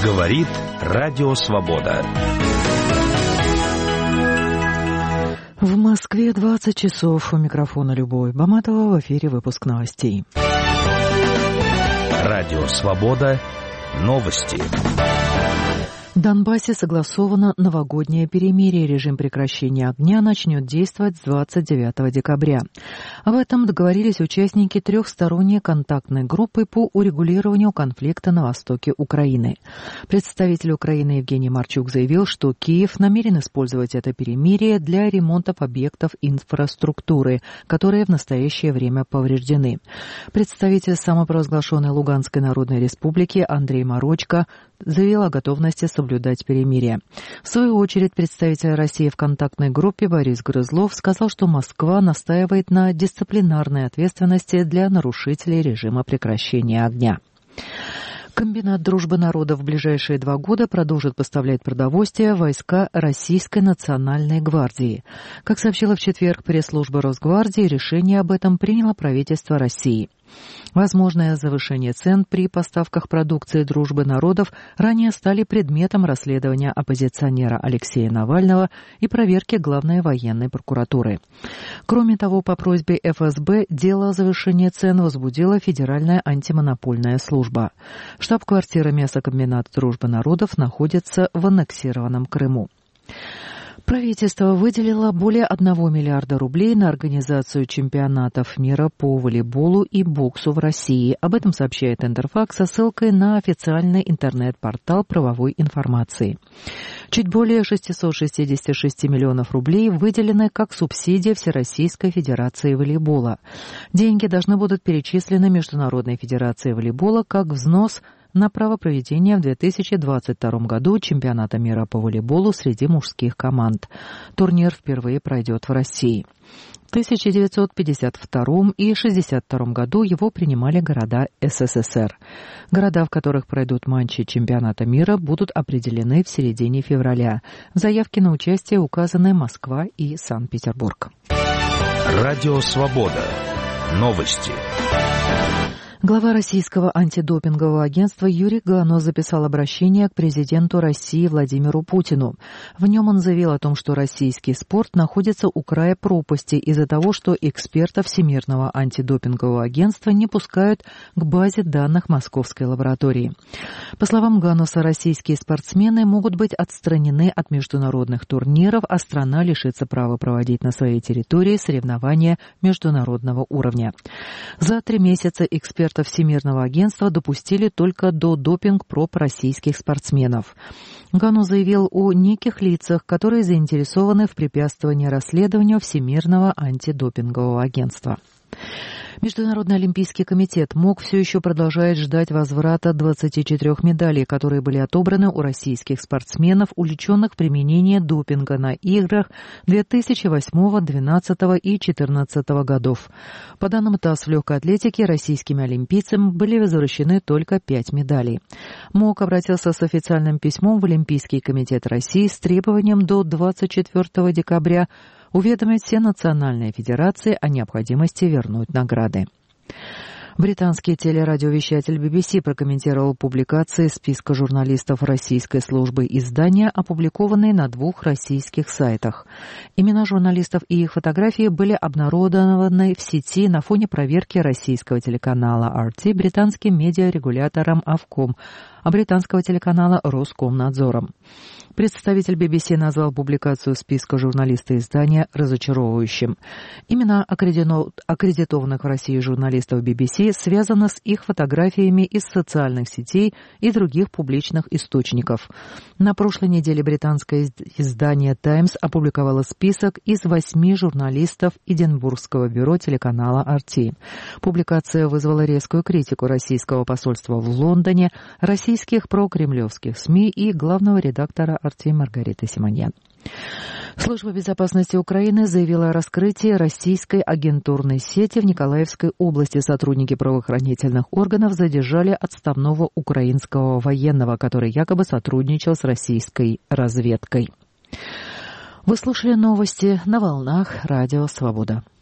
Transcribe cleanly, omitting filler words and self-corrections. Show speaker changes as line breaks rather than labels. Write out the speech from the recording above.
Говорит Радио Свобода.
В Москве 20 часов. У микрофона Любовь Баматова. В эфире выпуск новостей.
Радио Свобода. Новости.
В Донбассе согласовано новогоднее перемирие. Режим прекращения огня начнет действовать с 29 декабря. Об этом договорились участники трехсторонней контактной группы по урегулированию конфликта на востоке Украины. Представитель Украины Евгений Марчук заявил, что Киев намерен использовать это перемирие для ремонтов объектов инфраструктуры, которые в настоящее время повреждены. Представитель самопровозглашенной Луганской Народной Республики Андрей Марочко заявил о готовности соблюдать перемирие. В свою очередь, представитель России в контактной группе Борис Грызлов сказал, что Москва настаивает на дисциплинарной ответственности для нарушителей режима прекращения огня. Комбинат «Дружбы народов» в ближайшие 2 года продолжит поставлять продовольствие в войска Российской национальной гвардии. Как сообщила в четверг пресс-служба Росгвардии, решение об этом приняло правительство России. Возможное завышение цен при поставках продукции «Дружбы народов» ранее стали предметом расследования оппозиционера Алексея Навального и проверки Главной военной прокуратуры. Кроме того, по просьбе ФСБ дело о завышении цен возбудила Федеральная антимонопольная служба. Штаб-квартира мясокомбината «Дружбы народов» находится в аннексированном Крыму. Правительство выделило более 1 миллиарда рублей на организацию чемпионатов мира по волейболу и боксу в России. Об этом сообщает Интерфакс со ссылкой на официальный интернет-портал правовой информации. Чуть более 666 миллионов рублей выделены как субсидия Всероссийской Федерации волейбола. Деньги должны будут перечислены Международной Федерации волейбола как взнос на право проведения в 2022 году чемпионата мира по волейболу среди мужских команд. Турнир впервые пройдет в России. В 1952 и 1962 году его принимали города СССР. Города, в которых пройдут матчи чемпионата мира, будут определены в середине февраля. В заявке на участие указаны Москва и Санкт-Петербург.
Радио Свобода. Новости.
Глава российского антидопингового агентства Юрий Гано записал обращение к президенту России Владимиру Путину. В нем он заявил о том, что российский спорт находится у края пропасти из-за того, что экспертов Всемирного антидопингового агентства не пускают к базе данных Московской лаборатории. По словам Ганоса, российские спортсмены могут быть отстранены от международных турниров, а страна лишится права проводить на своей территории соревнования международного уровня. За 3 месяца эксперты Всемирного агентства допустили только до допинг-проб российских спортсменов. Гано заявил о неких лицах, которые заинтересованы в препятствовании расследованию Всемирного антидопингового агентства. Международный олимпийский комитет МОК все еще продолжает ждать возврата 24 медалей, которые были отобраны у российских спортсменов, увлеченных в применении допинга на играх 2008, 2012 и 2014 годов. По данным ТАСС, в легкой атлетике российскими олимпийцам были возвращены только 5 медалей. МОК обратился с официальным письмом в Олимпийский комитет России с требованием до 24 декабря уведомить все национальные федерации о необходимости вернуть награды. Британский телерадиовещатель BBC прокомментировал публикации списка журналистов российской службы издания, опубликованные на 2 российских сайтах. Имена журналистов и их фотографии были обнародованы в сети на фоне проверки российского телеканала RT британским медиарегулятором Ofcom, а британского телеканала Роскомнадзором. Представитель BBC назвал публикацию списка журналистов издания разочаровывающим. Имена аккредитованных в России журналистов BBC связаны с их фотографиями из социальных сетей и других публичных источников. На прошлой неделе британское издание Times опубликовало список из 8 журналистов Эдинбургского бюро телеканала RT. Публикация вызвала резкую критику российского посольства в Лондоне, российских прокремлевских СМИ и главного редактора RT Маргариты Симоньян. Служба безопасности Украины заявила о раскрытии российской агентурной сети в Николаевской области. Сотрудники правоохранительных органов задержали отставного украинского военного, который якобы сотрудничал с российской разведкой. Вы слушали новости на волнах Радио Свобода.